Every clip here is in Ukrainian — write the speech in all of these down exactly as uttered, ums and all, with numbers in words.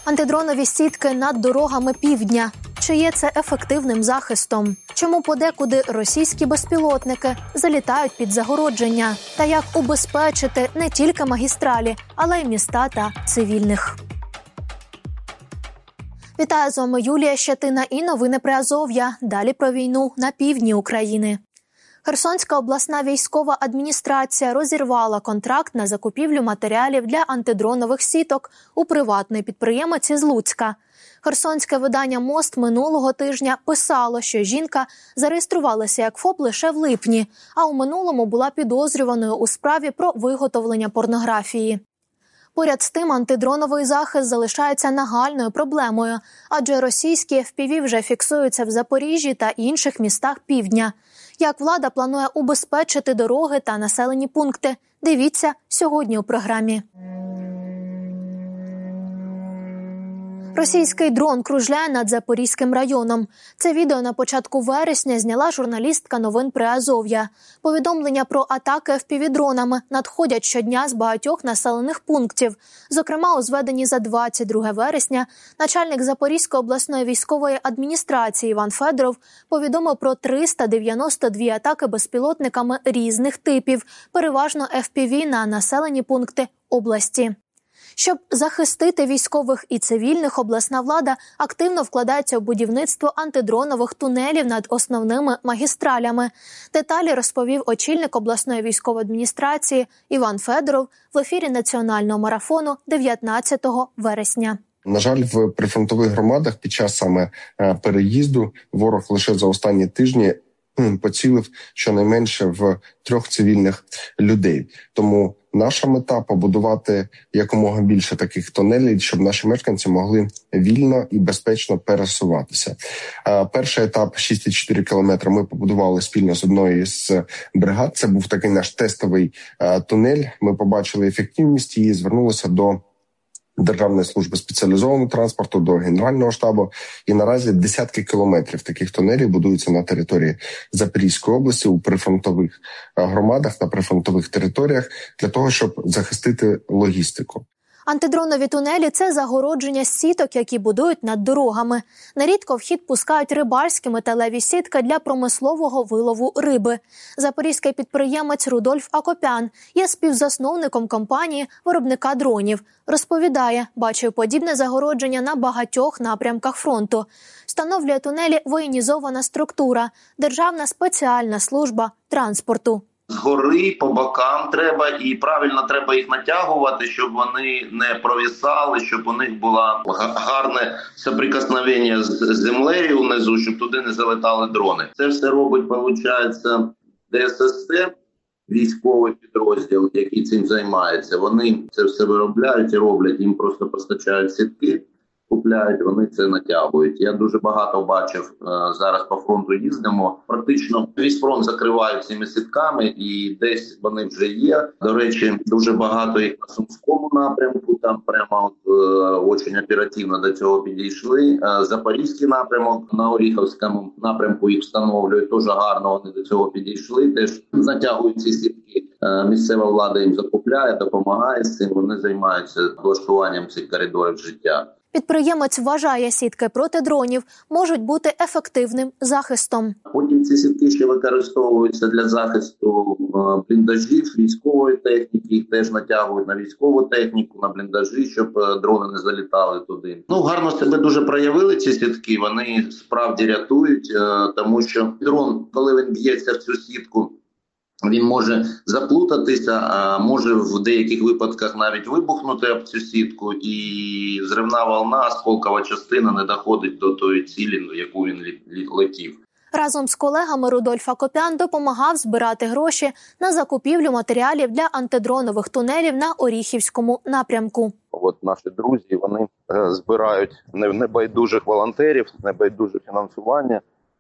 Антидронові сітки над дорогами півдня. Чи є це ефективним захистом? Чому подекуди російські безпілотники залітають під загородження? Та як убезпечити не тільки магістралі, але й міста та цивільних? Вітаю, з вами Юлія Щетина і новини Приазов'я. Далі про війну на півдні України. Херсонська обласна військова адміністрація розірвала контракт на закупівлю матеріалів для антидронових сіток у приватної підприємиці з Луцька. Херсонське видання «Мост» минулого тижня писало, що жінка зареєструвалася як ФОП лише в липні, а у минулому була підозрюваною у справі про виготовлення порнографії. Поряд з тим, антидроновий захист залишається нагальною проблемою, адже російські еф пі ві вже фіксуються в Запоріжжі та інших містах півдня. Як влада планує убезпечити дороги та населені пункти? Дивіться сьогодні у програмі. Російський дрон кружляє над Запорізьким районом. Це відео на початку вересня зняла журналістка новин Приазов'я. Повідомлення про атаки еф пі ві-дронами надходять щодня з багатьох населених пунктів. Зокрема, у зведенні за двадцять друге вересня начальник Запорізької обласної військової адміністрації Іван Федоров повідомив про триста дев'яносто дві атаки безпілотниками різних типів, переважно еф пі ві на населені пункти області. Щоб захистити військових і цивільних, обласна влада активно вкладається в будівництво антидронових тунелів над основними магістралями. Деталі розповів очільник обласної військової адміністрації Іван Федоров в ефірі національного марафону дев'ятнадцятого вересня. На жаль, в прифронтових громадах під час саме переїзду ворог лише за останні тижні поцілив щонайменше в трьох цивільних людей. Тому наша мета – побудувати якомога більше таких тунелів, щоб наші мешканці могли вільно і безпечно пересуватися. Перший етап – шість цілих чотири кілометри ми побудували спільно з одної з бригад. Це був такий наш тестовий тунель. Ми побачили ефективність і звернулися до Державної служби спеціалізованого транспорту, до Генерального штабу. І наразі десятки кілометрів таких тунелів будуються на території Запорізької області, у прифронтових громадах, на прифронтових територіях, для того, щоб захистити логістику. Антидронові тунелі – це загородження сіток, які будують над дорогами. Нерідко в хід пускають рибальські металеві сітки для промислового вилову риби. Запорізький підприємець Рудольф Акопян є співзасновником компанії виробника дронів. Розповідає, бачив подібне загородження на багатьох напрямках фронту. Встановлює тунелі воєнізована структура – Державна спеціальна служба транспорту. Згори, по бокам треба, і правильно треба їх натягувати, щоб вони не провісали, щоб у них було гарне соприкосновення з землею внизу, щоб туди не залетали дрони. Це все робить, виходить, де ес ес те, військовий підрозділ, який цим займається. Вони це все виробляють і роблять, їм просто постачають сітки, купляють, вони це натягують. Я дуже багато бачив, зараз по фронту їздимо, практично весь фронт закривають цими сітками, і десь вони вже є. До речі, дуже багато їх на Сумському напрямку, там прямо от, очень оперативно до цього підійшли. Запорізький напрямок, на Оріхівському напрямку їх встановлюють, теж гарно вони до цього підійшли, теж натягують ці сітки. Місцева влада їм закупляє, допомагає з цим, вони займаються влаштуванням цих коридорів життя. Підприємець вважає, сітки проти дронів можуть бути ефективним захистом. Потім ці сітки ще використовуються для захисту бліндажів, військової техніки, їх теж натягують на військову техніку, на бліндажі, щоб дрони не залітали туди. Ну, гарно себе дуже проявили ці сітки, вони справді рятують, тому що дрон, коли він б'ється в цю сітку, він може заплутатися, а може в деяких випадках навіть вибухнути об цю сітку, і зривна волна, осколкова частина не доходить до тої цілі, яку він летів. Разом з колегами Рудольф Акопян допомагав збирати гроші на закупівлю матеріалів для антидронових тунелів на Оріхівському напрямку. От наші друзі, вони збирають небайдужих волонтерів, небайдуже фінансування,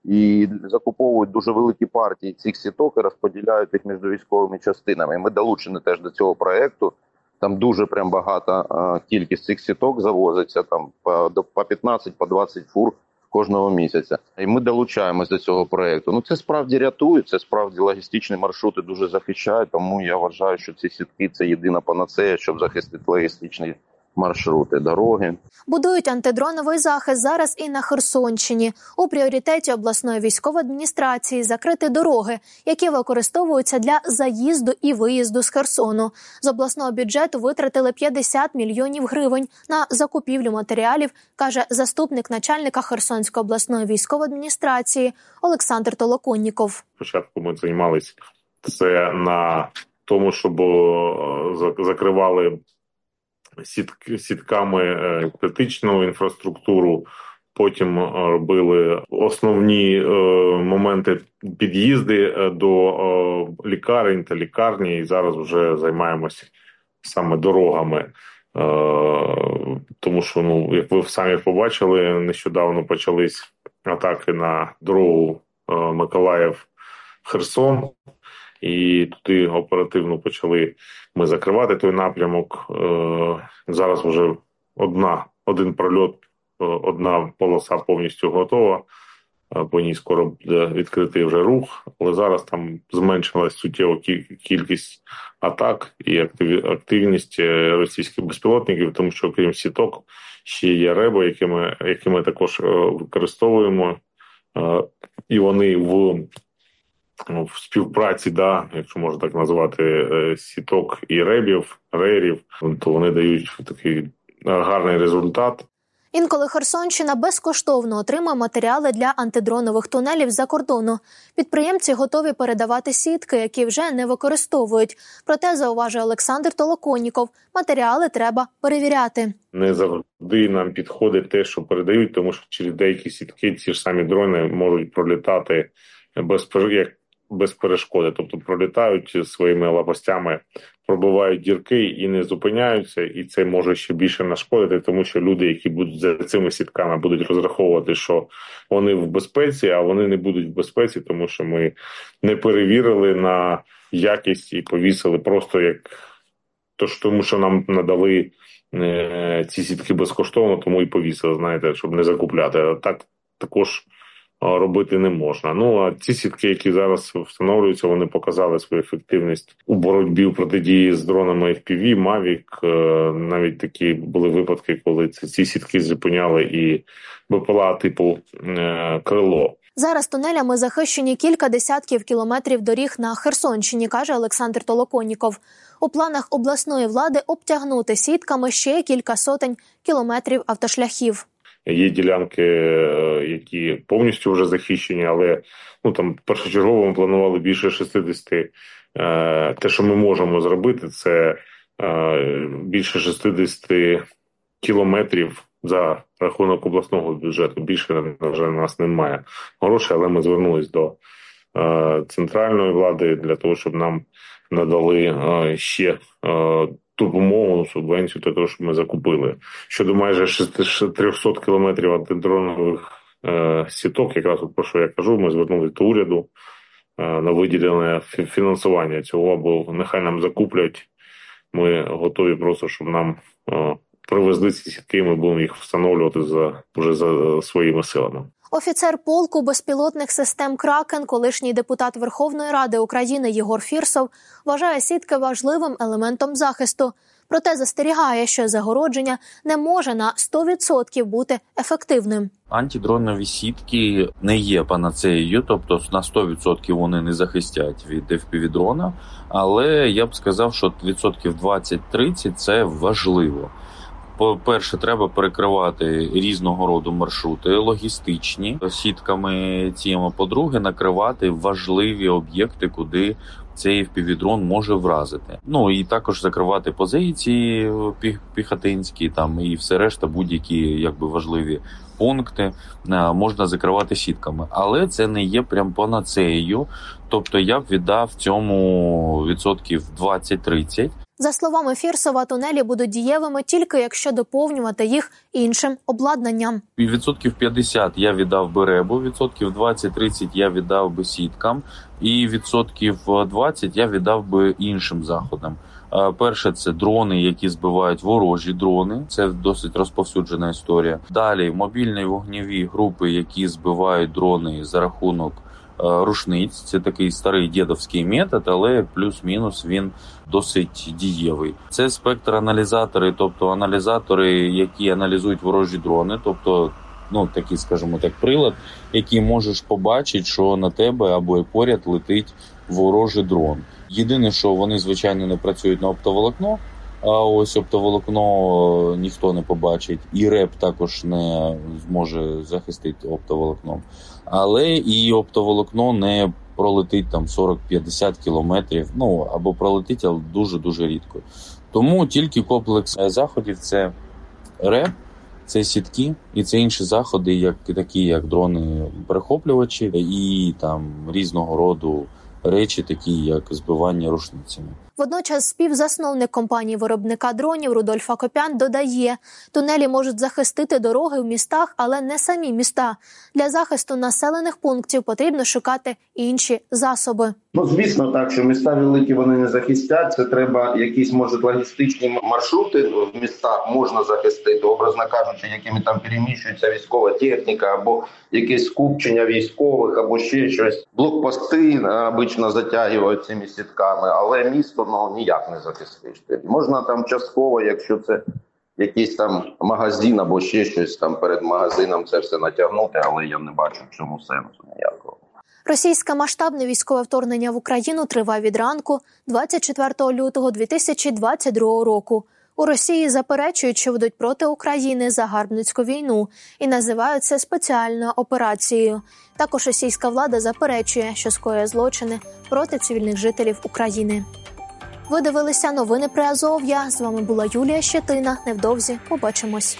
і закуповують дуже великі партії цих сіток і розподіляють їх між військовими частинами. Ми долучені теж до цього проєкту. Там дуже прям багата а, кількість цих сіток завозиться, там по, по п'ятнадцять, по двадцять фур кожного місяця. І ми долучаємось до цього проєкту. Ну, це справді рятує, це справді логістичні маршрути дуже захищають, тому я вважаю, що ці сітки – це єдина панацея, щоб захистити логістичний маршрути дороги. Будують антидроновий захист зараз і на Херсонщині. У пріоритеті обласної військової адміністрації закрити дороги, які використовуються для заїзду і виїзду з Херсону. З обласного бюджету витратили п'ятдесят мільйонів гривень на закупівлю матеріалів, каже заступник начальника Херсонської обласної військової адміністрації Олександр Толоконніков. Спочатку ми займалися це на тому, щоб закривали сітк, сітками критичну інфраструктуру, потім робили основні е, моменти під'їзди до е, лікарень та лікарні, і зараз вже займаємося саме дорогами. Е, тому що, ну, як ви самі побачили, нещодавно почались атаки на дорогу е, Миколаїв-Херсон, і туди оперативно почали ми закривати той напрямок. Зараз вже одна, один прольот, одна полоса повністю готова, по ній скоро буде відкритий вже рух, але зараз там зменшилась суттєва кількість атак і активність російських безпілотників, тому що окрім сіток ще є реби, які ми, які ми також використовуємо, і вони в в співпраці, да, якщо можна так назвати, сіток і ребів, рерів, то вони дають такий гарний результат. Інколи Херсонщина безкоштовно отримує матеріали для антидронових тунелів з-за кордону. Підприємці готові передавати сітки, які вже не використовують. Проте, зауважує Олександр Толоконніков, матеріали треба перевіряти. Не завжди нам підходить те, що передають, тому що через деякі сітки ці ж самі дрони можуть пролітати без, як, без перешкоди. Тобто пролітають своїми лопастями, пробивають дірки і не зупиняються, і це може ще більше нашкодити, тому що люди, які будуть за цими сітками, будуть розраховувати, що вони в безпеці, а вони не будуть в безпеці, тому що ми не перевірили на якість і повісили просто як тож, тому що нам надали е, ці сітки безкоштовно, тому і повісили, знаєте, щоб не закупляти. А так також робити не можна. Ну, а ці сітки, які зараз встановлюються, вони показали свою ефективність у боротьбі, у протидії з дронами еф пі ві, Mavic. Навіть такі були випадки, коли ці сітки зупиняли і бе пе ел а типу «Крило». Зараз тунелями захищені кілька десятків кілометрів доріг на Херсонщині, каже Олександр Толоконніков. У планах обласної влади обтягнути сітками ще кілька сотень кілометрів автошляхів. Є ділянки, які повністю вже захищені, але ну там першочергово ми планували більше шістдесят. Те, що ми можемо зробити, це більше шістдесят кілометрів за рахунок обласного бюджету. Більше вже у нас немає грошей, але ми звернулись до центральної влади для того, щоб нам надали ще допомогу, субвенцію для того, щоб ми закупили. Щодо майже триста кілометрів антидронових е, сіток, якраз от про що я кажу, ми звернулися до уряду е, на виділене фінансування цього, бо нехай нам закуплять. Ми готові просто, щоб нам е, привезли ці сітки, ми будемо їх встановлювати за, вже за своїми силами. Офіцер полку безпілотних систем «Кракен», колишній депутат Верховної Ради України Єгор Фірсов, вважає сітки важливим елементом захисту. Проте застерігає, що загородження не може на сто відсотків бути ефективним. Антидронові сітки не є панацеєю, тобто на сто відсотків вони не захистять від еф пі ві-дрона, але я б сказав, що відсотків двадцять-тридцять – це важливо. По-перше, треба перекривати різного роду маршрути логістичні сітками цими. По-друге, накривати важливі об'єкти, куди цей еф пі ві-дрон може вразити. Ну і також закривати позиції піхотинські, там і все решта, будь-які якби важливі пункти можна закривати сітками. Але це не є прям панацеєю, тобто я б віддав цьому відсотків двадцять-тридцять. За словами Фірсова, тунелі будуть дієвими тільки якщо доповнювати їх іншим обладнанням. І відсотків п'ятдесят я віддав би ребу, відсотків двадцять-тридцять я віддав би сіткам, і відсотків двадцять я віддав би іншим заходам. Перше, це дрони, які збивають ворожі дрони. Це досить розповсюджена історія. Далі мобільні вогневі групи, які збивають дрони за рахунок рушниць. Це такий старий дєдовський метод, але плюс-мінус він досить дієвий. Це спектроаналізатори, тобто аналізатори, які аналізують ворожі дрони, тобто ну, такий, скажімо так, прилад, який можеш побачити, що на тебе або поряд летить ворожий дрон. Єдине, що вони, звичайно, не працюють на оптоволокно, а ось оптоволокно ніхто не побачить, і РЕП також не зможе захистити оптоволокном. Але і оптоволокно не пролетить там сорок-п'ятдесят кілометрів, ну, або пролетить, але дуже-дуже рідко. Тому тільки комплекс заходів – це РЕП, це сітки і це інші заходи, як такі як дрони-перехоплювачі і там різного роду речі, такі як збивання рушницями. Водночас співзасновник компанії-виробника дронів Рудольф Акопян додає, тунелі можуть захистити дороги в містах, але не самі міста. Для захисту населених пунктів потрібно шукати інші засоби. Ну, звісно, так, що міста великі вони не захистять. Це треба якісь, може, логістичні маршрути в містах можна захистити, образно кажучи, якими там переміщується військова техніка, або якесь скупчення військових, або ще щось. Блокпости обично затягують цими сітками, але місто ну, ніяк не захистиш. Можна там частково, якщо це якийсь там магазин або ще щось там перед магазином це все натягнути, але я не бачу в цьому сенсу ніякого. Російське масштабне військове вторгнення в Україну триває від ранку двадцять четвертого лютого дві тисячі двадцять другого року. У Росії заперечують, що ведуть проти України загарбницьку війну і називають це спеціальною операцією. Також російська влада заперечує, що скоює злочини проти цивільних жителів України. Ви дивилися новини Приазов'я. З вами була Юлія Щетина. Невдовзі побачимось.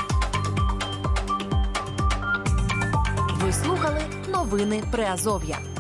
Ви слухали новини Приазов'я.